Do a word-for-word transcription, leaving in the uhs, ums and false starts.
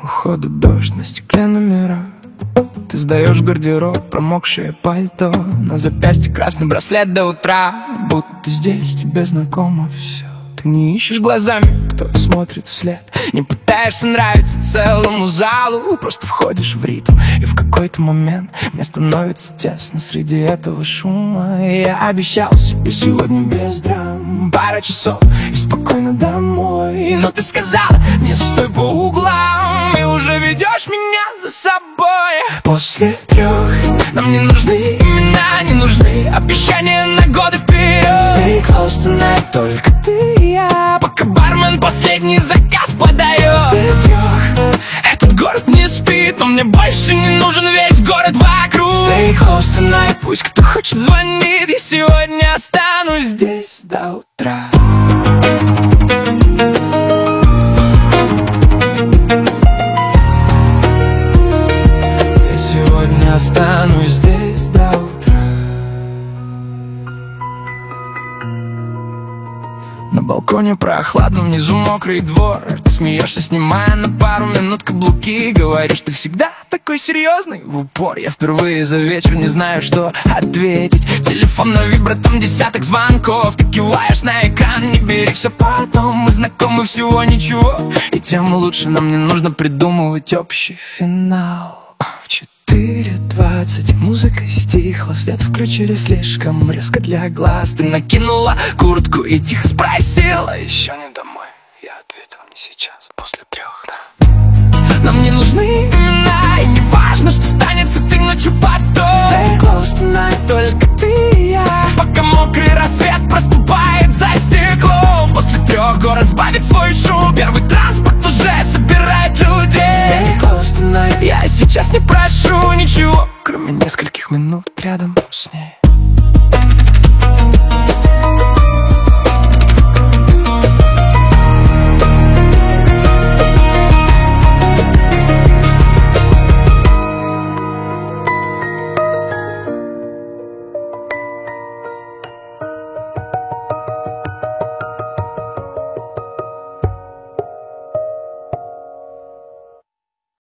ухода дождь на стекле номера. Ты сдаешь гардероб, промокшее пальто, на запястье красный браслет до утра. Будто здесь тебе знакомо все. Ты не ищешь глазами, кто смотрит вслед, не пытаешься нравиться целому залу, просто входишь в ритм, и в какой-то момент мне становится тесно среди этого шума. И я обещал себе сегодня без драм, пара часов и спокойно домой. Но ты сказала, не стой по углам, и уже ведешь меня за собой. После трех нам не нужны имена, не нужны обещания на годы вперед. Stay close tonight, только ты и я, пока бармен последний заказ подает. После трех этот город не спит, но мне больше не нужен весь город вокруг. Stay close tonight, пусть кто хочет звонит, я сегодня останусь здесь до утра. Я сегодня останусь здесь до утра. На балконе прохладно, внизу мокрый двор. Ты смеешься, снимая на пару минут каблуки. Говоришь, ты всегда такой серьезный в упор. Я впервые за вечер не знаю, что ответить. Телефон на вибро, там десяток звонков. Ты киваешь на экран, не бери все потом. Мы знакомы всего ничего, и тем лучше. Нам не нужно придумывать общий финал. В четыре двадцать музыка стихла, свет включили слишком резко для глаз. Ты накинула куртку и тихо спросила: еще не домой? Я ответил: не сейчас, после трех, да. Нам не нужны имена, и не важно, что станется ты ночью потом. Stay close tonight, только ты и я, пока мокрый рассвет проступает за стеклом. После трех город сбавит свой шум, первый транспорт уже собирает людей. Stay close tonight, я сейчас не прошу ничего, кроме нескольких минут рядом с ней.